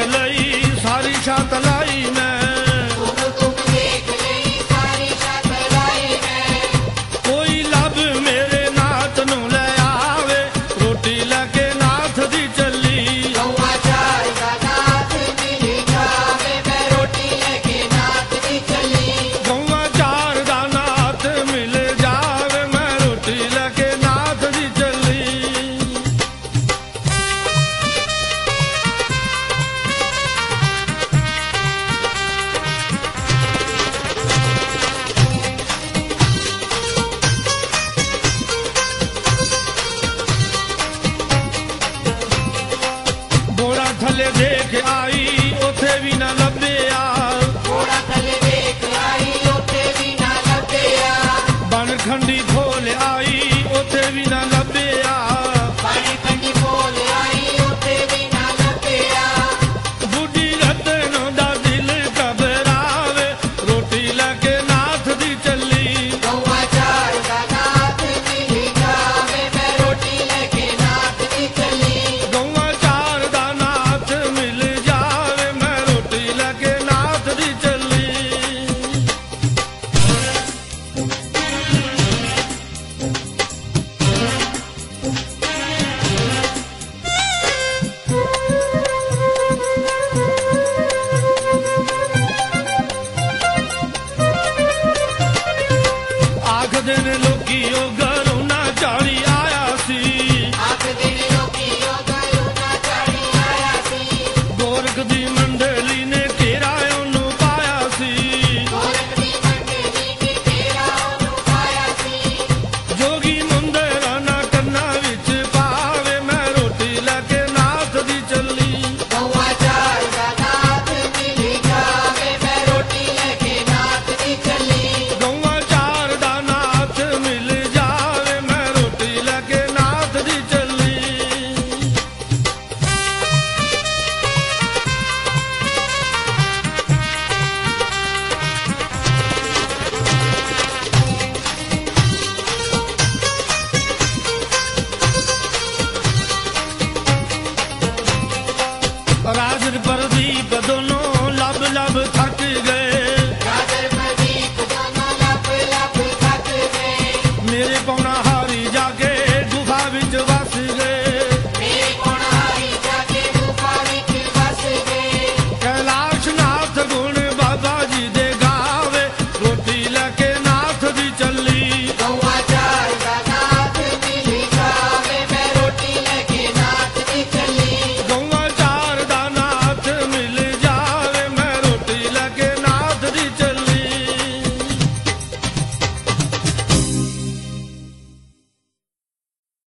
ਲਈ ਸਾਰੀ ਛੱਤ ਲਾਈ ਮੈਂ ਕੋਈ ਲੱਭ ਮੇਰੇ ਨਾਥ ਨੂੰ ਲੈ ਆਵੇ ਰੋਟੀ ਲੈ ਕੇ ਨਾਥ ਦੀ ਚੱਲੀ ਗਊਆ ਚਾਰ ਦਾ ਨਾਥ ਮਿਲ ਜਾਵੇ ਮੈਂ ਰੋਟੀ ਲੈ ਕੇ ਨਾਥ ਦੀ ਚੱਲੀ ਗਊਆ ਚਾਰ ਦਾ ਨਾਥ ਮਿਲ ਜਾਵੇ ਮੈਂ ਰੋਟੀ ਲੈ ਕੇ ਨਾਥ ਦੀ ਚੱਲੀ ਬੋੜਾ ਥੱਲੇ ਦੇਖ ਆਈ ਉੱਥੇ ਵੀ ਨਾ ਲੱਭਿਆ ਘੋੜਾ ਥੱਲੇ ਦੇਖ ਆਈ ਉੱਥੇ ਵੀ ਨਾ ਲੱਭਿਆ ਬਣ ਖੰਡੀ ਖੋਲ ਆਈ ਉੱਥੇ ਵੀ ਨਾ ਲੱਭਿਆ ਪਾਣੀ ਕੰਡੀ ਕੋਲ ਆਈ ਉੱਥੇ ਵੀ ਨਾ ਲੱਭਿਆ ਬੁੱਢੀ ਰਤਨ ਦਾ ਦਿਲ ਘਬਰਾਵੇ ਰੋਟੀ ਲੈ ਕੇ ਨਾਥ ਦੀ ਚੱਲੀ ਗਊਆ ਚਾਰ ਦਾ ਨਾਥ ਮਿਲ ਜਾਵੇ ਮੈਂ ਰੋਟੀ ਲੈ ਕੇ ਨਾਥ ਦੀ ਚੱਲੀ ਗਊਆ ਚਾਰ ਦਾ ਨਾਥ ਮਿਲ ਜਾਵੇ ਮੈਂ ਰੋਟੀ ਲੈ ਕੇ ਨਾਥ ਦੀ ਚੱਲੀ ਆਖਦੇ ਨੇ ਲੋਕੀ ਉਹ